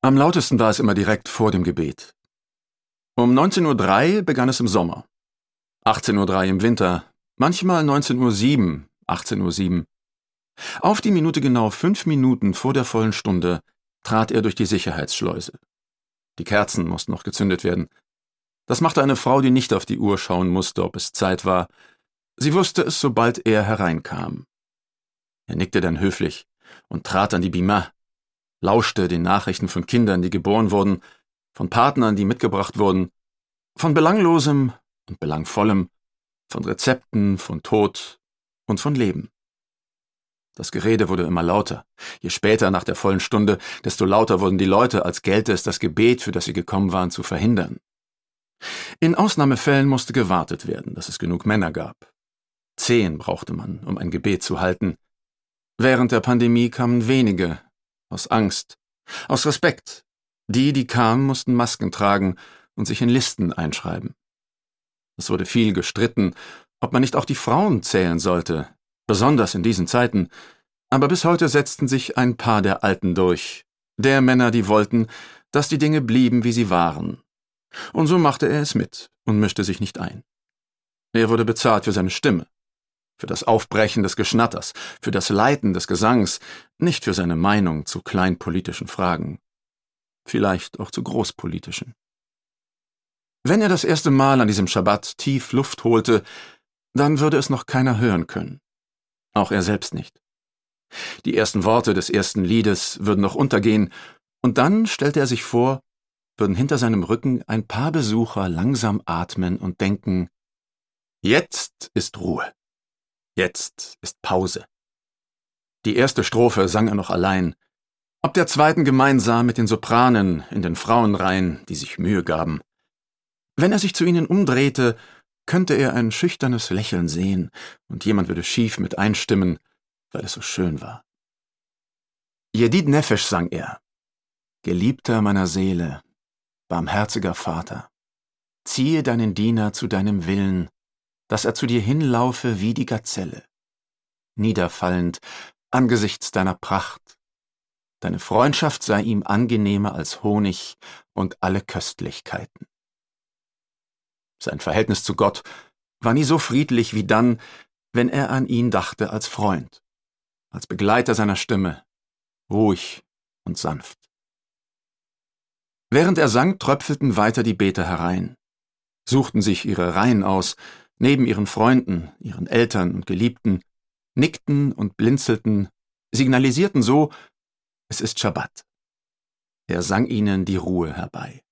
Am lautesten war es immer direkt vor dem Gebet. Um 19:03 Uhr begann es im Sommer, 18:03 Uhr im Winter, manchmal 19:07 Uhr, 18:07 Uhr. Auf die Minute genau 5 Minuten vor der vollen Stunde trat er durch die Sicherheitsschleuse. Die Kerzen mussten noch gezündet werden. Das machte eine Frau, die nicht auf die Uhr schauen musste, ob es Zeit war. Sie wusste es, sobald er hereinkam. Er nickte dann höflich und trat an die Bima, lauschte den Nachrichten von Kindern, die geboren wurden, von Partnern, die mitgebracht wurden, von Belanglosem und Belangvollem, von Rezepten, von Tod und von Leben. Das Gerede wurde immer lauter. Je später nach der vollen Stunde, desto lauter wurden die Leute, als gelte es, das Gebet, für das sie gekommen waren, zu verhindern. In Ausnahmefällen musste gewartet werden, dass es genug Männer gab. 10 brauchte man, um ein Gebet zu halten. Während der Pandemie kamen wenige, aus Angst, aus Respekt. Die kamen, mussten Masken tragen und sich in Listen einschreiben. Es wurde viel gestritten, ob man nicht auch die Frauen zählen sollte, besonders in diesen Zeiten, aber bis heute setzten sich ein paar der Alten durch, der Männer, die wollten, dass die Dinge blieben, wie sie waren. Und so machte er es mit und mischte sich nicht ein. Er wurde bezahlt für seine Stimme, für das Aufbrechen des Geschnatters, für das Leiten des Gesangs, nicht für seine Meinung zu kleinpolitischen Fragen, vielleicht auch zu großpolitischen. Wenn er das erste Mal an diesem Schabbat tief Luft holte, dann würde es noch keiner hören können. Auch er selbst nicht. Die ersten Worte des ersten Liedes würden noch untergehen, und dann stellte er sich vor, würden hinter seinem Rücken ein paar Besucher langsam atmen und denken: Jetzt ist Ruhe. Jetzt ist Pause. Die erste Strophe sang er noch allein, ab der zweiten gemeinsam mit den Sopranen in den Frauenreihen, die sich Mühe gaben. Wenn er sich zu ihnen umdrehte, könnte er ein schüchternes Lächeln sehen, und jemand würde schief mit einstimmen, weil es so schön war. Yedid Nefesh sang er: Geliebter meiner Seele, barmherziger Vater, ziehe deinen Diener zu deinem Willen, dass er zu dir hinlaufe wie die Gazelle, niederfallend angesichts deiner Pracht. Deine Freundschaft sei ihm angenehmer als Honig und alle Köstlichkeiten. Sein Verhältnis zu Gott war nie so friedlich wie dann, wenn er an ihn dachte als Freund, als Begleiter seiner Stimme, ruhig und sanft. Während er sang, tröpfelten weiter die Beter herein, suchten sich ihre Reihen aus, neben ihren Freunden, ihren Eltern und Geliebten, nickten und blinzelten, signalisierten so: Es ist Schabbat. Er sang ihnen die Ruhe herbei.